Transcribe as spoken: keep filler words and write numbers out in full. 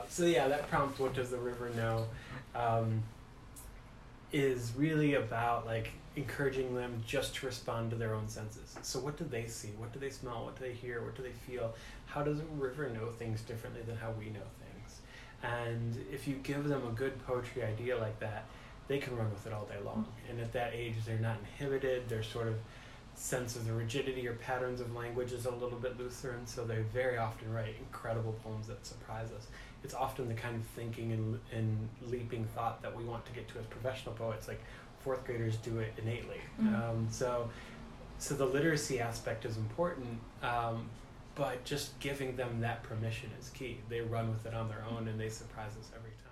so yeah, that prompt, what does the river know, um, is really about like encouraging them just to respond to their own senses. So what do they see? What do they smell? What do they hear? What do they feel? How does a river know things differently than how we know things? And if you give them a good poetry idea like that, they can run with it all day long. And at that age, they're not inhibited. Their sort of sense of the rigidity or patterns of language is a little bit looser, and so they very often write incredible poems that surprise us. It's often the kind of thinking and, and leaping thought that we want to get to as professional poets. Like fourth graders do it innately. Mm-hmm. Um, so, so the literacy aspect is important, um, but just giving them that permission is key. They run with it on their own, and they surprise us every time.